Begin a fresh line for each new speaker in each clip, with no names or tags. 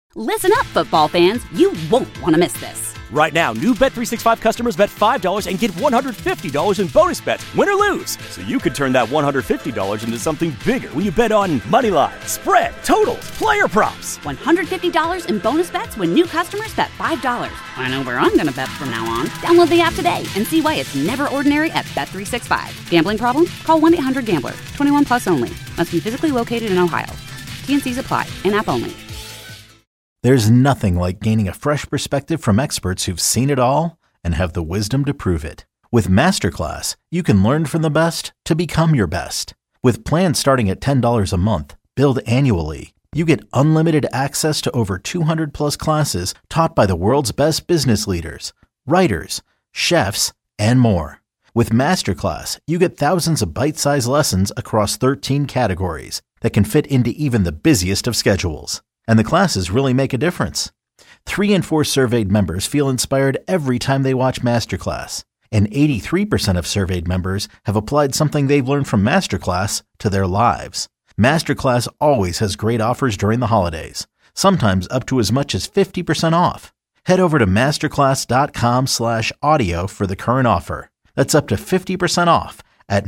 Listen up, football fans. You won't want to miss this.
Right now, new Bet365 customers bet $5 and get $150 in bonus bets, win or lose. So you could turn that $150 into something bigger when you bet on money line, spread, totals, player props.
$150 in bonus bets when new customers bet $5. I know where I'm going to bet from now on. Download the app today and see why it's never ordinary at Bet365. Gambling problem? Call 1-800-GAMBLER. 21 plus only. Must be physically located in Ohio. T&Cs apply. In-app only.
There's nothing like gaining a fresh perspective from experts who've seen it all and have the wisdom to prove it. With Masterclass, you can learn from the best to become your best. With plans starting at $10 a month, billed annually, you get unlimited access to over 200 plus classes taught by the world's best business leaders, writers, chefs, and more. With Masterclass, you get thousands of bite-sized lessons across 13 categories that can fit into even the busiest of schedules. And the classes really make a difference. 3 in 4 surveyed members feel inspired every time they watch Masterclass. And 83% of surveyed members have applied something they've learned from Masterclass to their lives. Masterclass always has great offers during the holidays, sometimes up to as much as 50% off. Head over to masterclass.com/audio for the current offer. That's up to 50% off at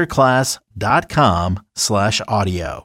masterclass.com/audio.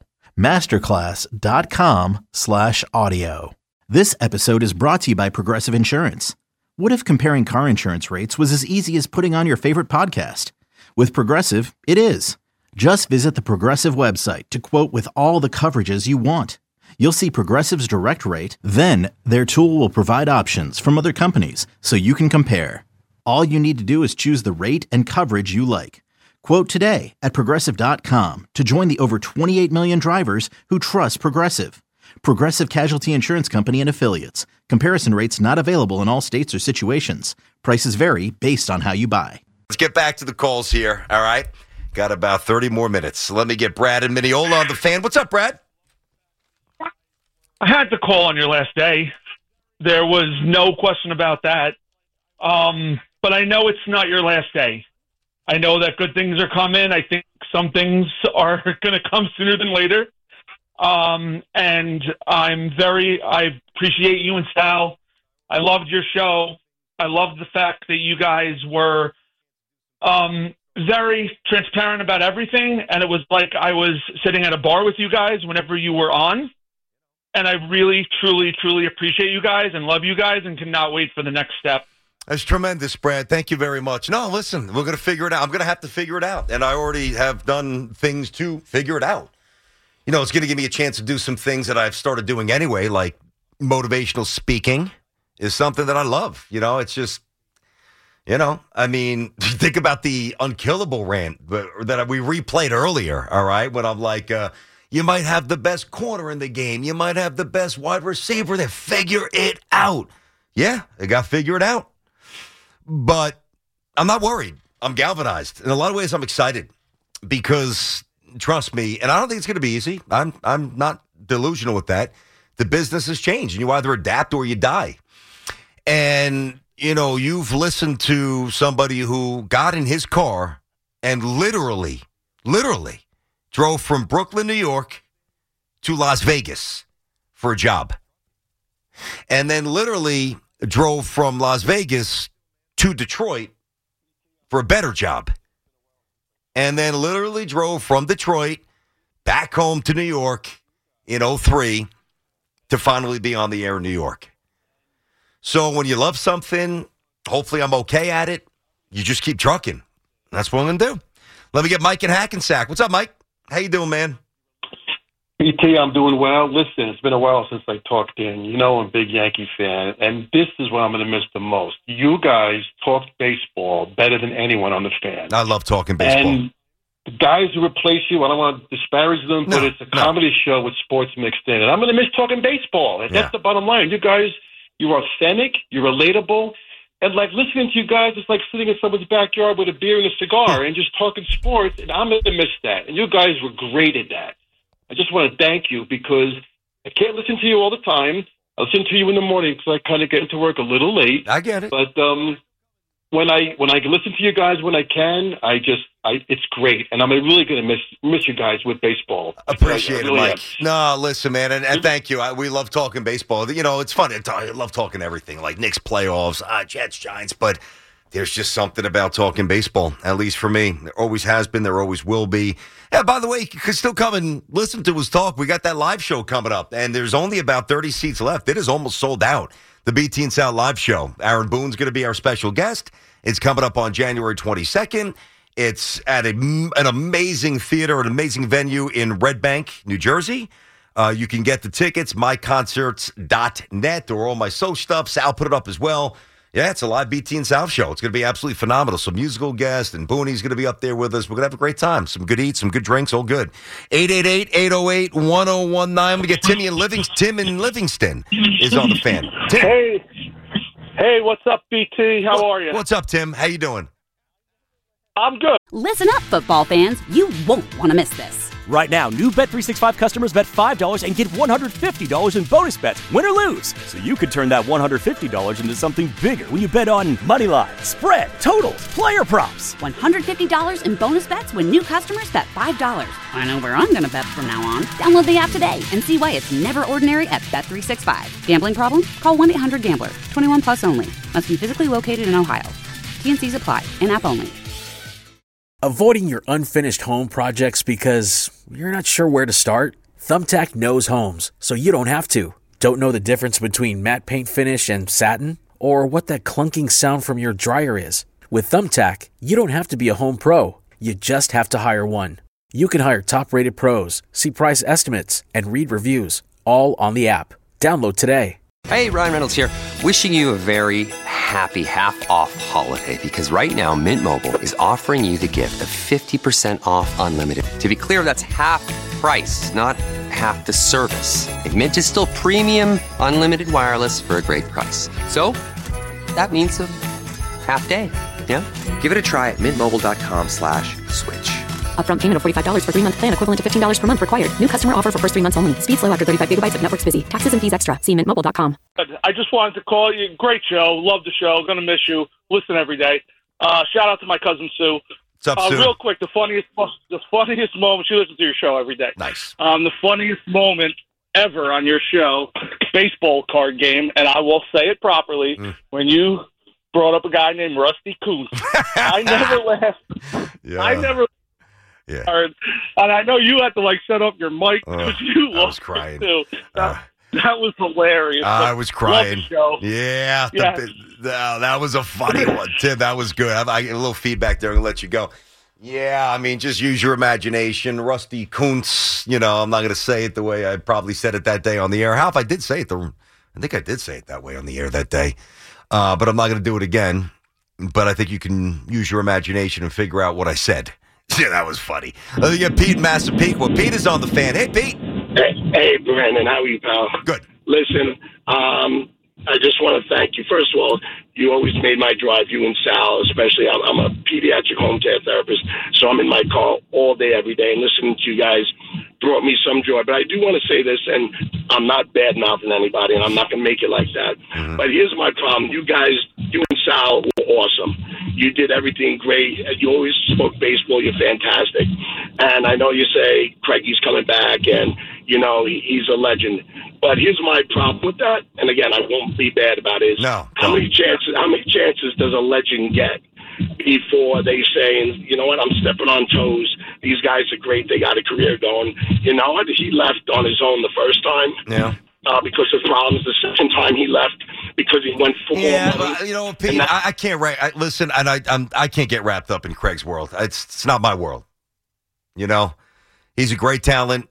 masterclass.com/audio. This episode is brought to you by Progressive Insurance. What if comparing car insurance rates was as easy as putting on your favorite podcast? With Progressive, it is. Just visit the Progressive website to quote with all the coverages you want. You'll see Progressive's direct rate, then their tool will provide options from other companies so you can compare. All you need to do is choose the rate and coverage you like. Quote today at Progressive.com to join the over 28 million drivers who trust Progressive. Progressive Casualty Insurance Company and Affiliates. Comparison rates not available in all states or situations. Prices vary based on how you buy.
Let's get back to the calls here, all right? Got about 30 more minutes. Let me get Brad and Mineola on the fan. What's up, Brad?
I had to call on your last day. There was no question about that. But I know it's not your last day. I know that good things are coming. I think some things are going to come sooner than later. And I appreciate you and Sal. I loved your show. I loved the fact that you guys were very transparent about everything. And it was like I was sitting at a bar with you guys whenever you were on. And I really, truly, truly appreciate you guys and love you guys and cannot wait for the next step.
That's tremendous, Brad. Thank you very much. No, listen, we're going to figure it out. I'm going to have to figure it out. And I already have done things to figure it out. You know, it's going to give me a chance to do some things that I've started doing anyway, like motivational speaking is something that I love. You know, it's just, you know, I mean, think about the unkillable rant that we replayed earlier, all right, when I'm like, you might have the best corner in the game. You might have the best wide receiver. Then figure it out. Yeah, they got to figure it out. But I'm not worried. I'm galvanized. In a lot of ways, I'm excited because, trust me, and I don't think it's going to be easy. I'm not delusional with that. The business has changed, and you either adapt or you die. And, you know, you've listened to somebody who got in his car and literally drove from Brooklyn, New York to Las Vegas for a job. And then literally drove from Las Vegas to Detroit for a better job. And then literally drove from Detroit back home to New York in 2003 to finally be on the air in New York. So when you love something, hopefully I'm okay at it, you just keep trucking. That's what I'm going to do. Let me get Mike in Hackensack. What's up, Mike? How you doing, man?
BT, I'm doing well. Listen, it's been a while since I talked in. You know I'm a big Yankee fan, and this is what I'm going to miss the most. You guys talked baseball better than anyone on the fan.
I love talking baseball.
And the guys who replace you, I don't want to disparage them, but it's a comedy show with sports mixed in. And I'm going to miss talking baseball. That's the bottom line. You guys, you're authentic, you're relatable, and like listening to you guys, it's like sitting in someone's backyard with a beer and a cigar and just talking sports, and I'm going to miss that. And you guys were great at that. I just want to thank you because I can't listen to you all the time. I listen to you in the morning because I kind of get into work a little late.
I get it.
But when I listen to you guys when I can, it's great, and I'm really going to miss you guys with baseball.
Appreciate it, Mike.
Am.
No, listen, man, and thank you. We love talking baseball. You know, it's fun. I love talking everything, like Knicks playoffs, Jets, Giants, but there's just something about talking baseball, at least for me. There always has been. There always will be. And by the way, you can still come and listen to us talk. We got that live show coming up, and there's only about 30 seats left. It is almost sold out. The BT and Sal live show. Aaron Boone's going to be our special guest. It's coming up on January 22nd. It's at an amazing theater, an amazing venue in Red Bank, New Jersey. You can get the tickets, myconcerts.net, or all my social stuff. Sal put it up as well. Yeah, it's a live BT and Sal show. It's going to be absolutely phenomenal. Some musical guests, and Boonie's going to be up there with us. We're going to have a great time. Some good eats, some good drinks, all good. 888-808-1019. We get Tim in Livingston is on the fan. Tim.
Hey, what's up, BT? How are you?
What's up, Tim? How you doing?
I'm good.
Listen up, football fans. You won't want to miss this.
Right now, new Bet365 customers bet $5 and get $150 in bonus bets, win or lose. So you could turn that $150 into something bigger when you bet on money line, spread, totals, player props.
$150 in bonus bets when new customers bet $5. I know where I'm going to bet from now on. Download the app today and see why it's never ordinary at Bet365. Gambling problem? Call 1-800-GAMBLER. 21 plus only. Must be physically located in Ohio. T&Cs apply. In-app only.
Avoiding your unfinished home projects because you're not sure where to start? Thumbtack knows homes, so you don't have to. Don't know the difference between matte paint finish and satin? Or what that clunking sound from your dryer is? With Thumbtack, you don't have to be a home pro. You just have to hire one. You can hire top-rated pros, see price estimates, and read reviews, all on the app. Download today.
Hey, Ryan Reynolds here. Wishing you a very happy half-off holiday because right now Mint Mobile is offering you the gift of 50% off unlimited. To be clear, that's half price, not half the service. Like Mint is still premium unlimited wireless for a great price. So that means a half day. Yeah? Give it a try at mintmobile.com/switch.
Upfront payment of $45 for 3-month plan equivalent to $15 per month required. New customer offer for first 3 months only. Speed slow after 35 gigabytes if network's busy. Taxes and fees extra. See mintmobile.com.
I just wanted to call you. Great show. Love the show. Going to miss you. Listen every day. Shout out to my cousin Sue.
What's up, Sue?
Real quick, the funniest moment. She listens to your show every day.
Nice.
The funniest moment ever on your show, baseball card game, and I will say it properly, when you brought up a guy named Rusty Kuntz. I never laughed.
Yeah.
I never.
Yeah.
And I know you had to set up your mic because you
I was crying.
Too. That was hilarious.
I was crying.
Love the show.
Yeah.
Yes.
That was a funny one, Tim. That was good. I get a little feedback there and let you go. Yeah, I mean, just use your imagination. Rusty Kuntz, I'm not going to say it the way I probably said it that day on the air. How if I did say it? I think I did say it that way on the air that day. But I'm not going to do it again. But I think you can use your imagination and figure out what I said. Yeah, that was funny. Let's get Pete in Massapequa. Pete is on the fan. Hey, Pete.
Hey, Brandon. How are you, pal?
Good.
Listen, I just want to thank you. First of all, you always made my drive, you and Sal, especially. I'm a pediatric home care therapist, so I'm in my car all day, every day, and listening to you guys brought me some joy. But I do want to say this, and I'm not bad-mouthing anybody, and I'm not going to make it like that. Mm-hmm. But here's my problem. You guys, you and Sal were awesome. You did everything great. You always spoke baseball. You're fantastic. And I know you say Craigie's coming back, and, he's a legend. But here's my problem with that, and again, I won't be bad about it.
No.
How many chances does a legend get before they say, you know what, I'm stepping on toes. These guys are great. They got a career going. You know what? He left on his own the first time.
Yeah.
Because of problems. The second time he left because he went for more money.
Pete, I can't listen, and I can't get wrapped up in Craig's world. It's not my world. He's a great talent.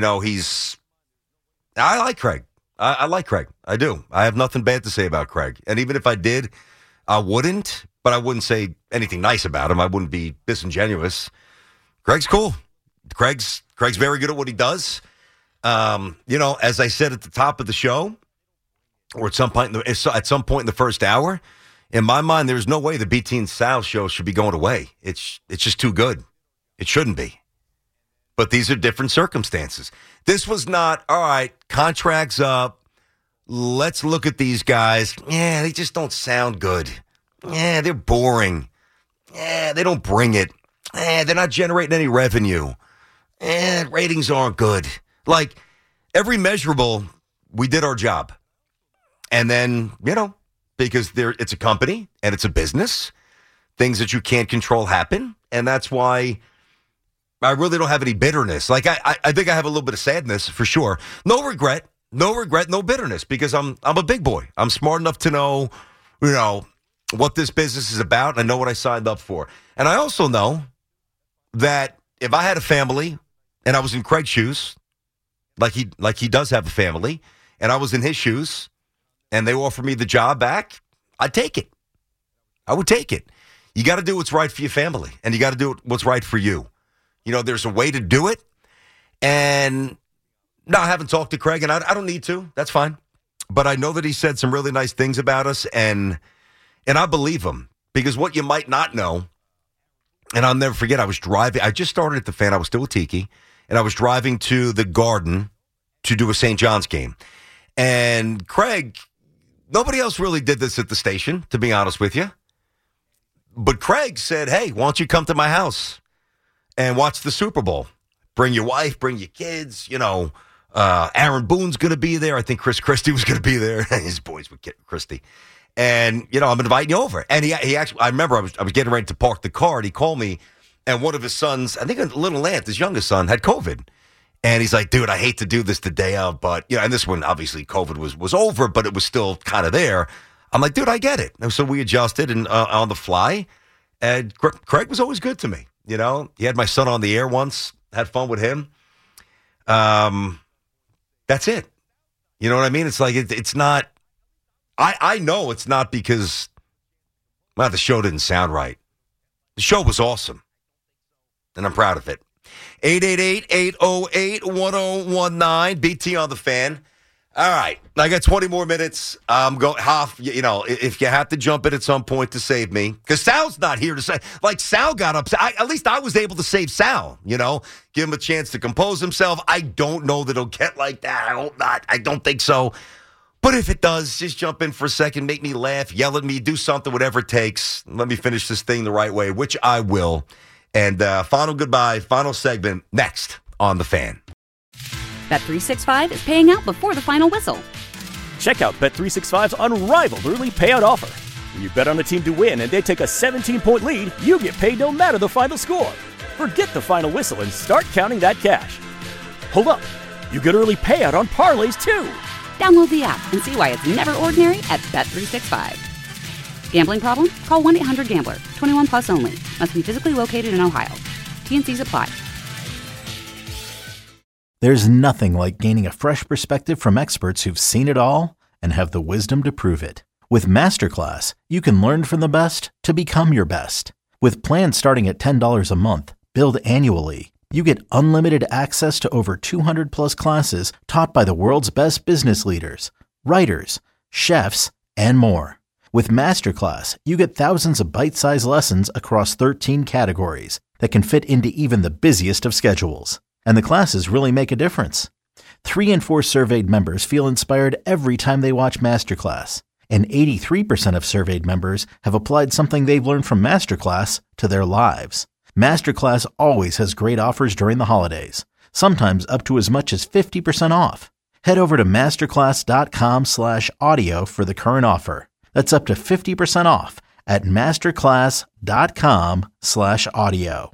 I like Craig. I like Craig. I do. I have nothing bad to say about Craig. And even if I did, I wouldn't. But I wouldn't say anything nice about him. I wouldn't be disingenuous. Craig's cool. Craig's very good at what he does. As I said at the top of the show, or at some point in the first hour, in my mind, there's no way the BT and Sal show should be going away. It's just too good. It shouldn't be. But these are different circumstances. This was not, all right, contract's up. Let's look at these guys. Yeah, they just don't sound good. they're boring. They don't bring it. They're not generating any revenue. Ratings aren't good. Like, every measurable, we did our job. And then, because it's a company and it's a business, things that you can't control happen. And that's why I really don't have any bitterness. Like, I think I have a little bit of sadness for sure. No regret, no bitterness, because I'm a big boy. I'm smart enough to know, what this business is about, and I know what I signed up for. And I also know that if I had a family and I was in Craig's shoes, like he does have a family, and I was in his shoes, and they offered me the job back, I'd take it. I would take it. You got to do what's right for your family, and you got to do what's right for you. There's a way to do it. And no, I haven't talked to Craig, and I don't need to. That's fine. But I know that he said some really nice things about us, and I believe him. Because what you might not know, and I'll never forget, I was driving. I just started at the Fan. I was still with Tiki. And I was driving to the Garden to do a St. John's game. And Craig, nobody else really did this at the station, to be honest with you. But Craig said, hey, why don't you come to my house and watch the Super Bowl? Bring your wife, bring your kids. Aaron Boone's going to be there. I think Chris Christie was going to be there. His boys with Christie. And, I'm inviting you over. And he actually, I remember I was getting ready to park the car, and he called me, and one of his sons, I think little Lance, his youngest son, had COVID. And he's like, dude, I hate to do this the day of, but, and this one, obviously, COVID was over, but it was still kind of there. I'm like, dude, I get it. And so we adjusted and on the fly. And Craig was always good to me. He had my son on the air once, had fun with him. That's it. You know what I mean? It's like, it's not, I know it's not because, the show didn't sound right. The show was awesome. And I'm proud of it. 888-808-1019, BT on the Fan. All right, I got 20 more minutes. I'm going half. If you have to jump in at some point to save me, because Sal's not here to say. Like, Sal got upset. At least I was able to save Sal. Give him a chance to compose himself. I don't know that it'll get like that. I hope not. I don't think so. But if it does, just jump in for a second, make me laugh, yell at me, do something, whatever it takes. Let me finish this thing the right way, which I will. And final goodbye, final segment next on the Fan.
Bet365 is paying out before the final whistle.
Check out Bet365's unrivaled early payout offer. When you bet on a team to win and they take a 17-point lead, you get paid no matter the final score. Forget the final whistle and start counting that cash. Hold up. You get early payout on parlays, too.
Download the app and see why it's never ordinary at Bet365. Gambling problem? Call 1-800-GAMBLER. 21 plus only. Must be physically located in Ohio. T&Cs apply.
There's nothing like gaining a fresh perspective from experts who've seen it all and have the wisdom to prove it. With Masterclass, you can learn from the best to become your best. With plans starting at $10 a month, billed annually, you get unlimited access to over 200 plus classes taught by the world's best business leaders, writers, chefs, and more. With Masterclass, you get thousands of bite-sized lessons across 13 categories that can fit into even the busiest of schedules. And the classes really make a difference. 3 in 4 surveyed members feel inspired every time they watch Masterclass. And 83% of surveyed members have applied something they've learned from Masterclass to their lives. Masterclass always has great offers during the holidays, sometimes up to as much as 50% off. Head over to masterclass.com/audio for the current offer. That's up to 50% off at masterclass.com/audio.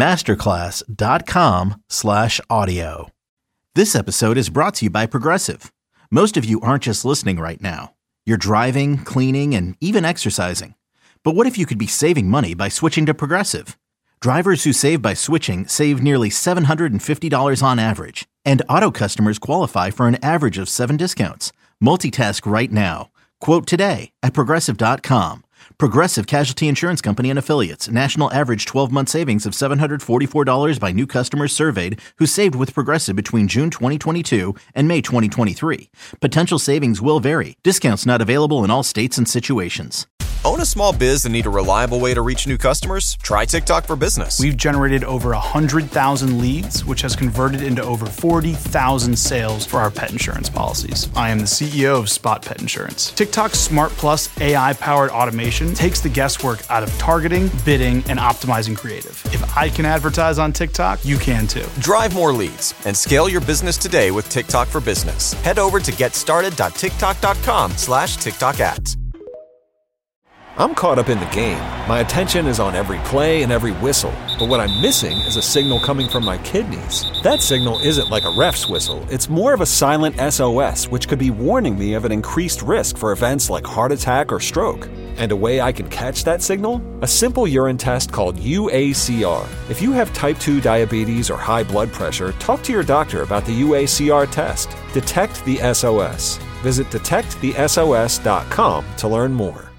masterclass.com/audio. This episode is brought to you by Progressive. Most of you aren't just listening right now. You're driving, cleaning, and even exercising. But what if you could be saving money by switching to Progressive? Drivers who save by switching save nearly $750 on average. And auto customers qualify for an average of 7 discounts. Multitask right now. Quote today at Progressive.com. Progressive Casualty Insurance Company and Affiliates. National average 12-month savings of $744 by new customers surveyed who saved with Progressive between June 2022 and May 2023. Potential savings will vary. Discounts not available in all states and situations.
Own a small biz and need a reliable way to reach new customers? Try TikTok for Business.
We've generated over 100,000 leads, which has converted into over 40,000 sales for our pet insurance policies. I am the CEO of Spot Pet Insurance. TikTok's Smart Plus AI-powered automation takes the guesswork out of targeting, bidding, and optimizing creative. If I can advertise on TikTok, you can too.
Drive more leads and scale your business today with TikTok for Business. Head over to getstarted.tiktok.com/TikTok ads.
I'm caught up in the game. My attention is on every play and every whistle. But what I'm missing is a signal coming from my kidneys. That signal isn't like a ref's whistle. It's more of a silent SOS, which could be warning me of an increased risk for events like heart attack or stroke. And a way I can catch that signal? A simple urine test called UACR. If you have type 2 diabetes or high blood pressure, talk to your doctor about the UACR test. Detect the SOS. Visit detectthesos.com to learn more.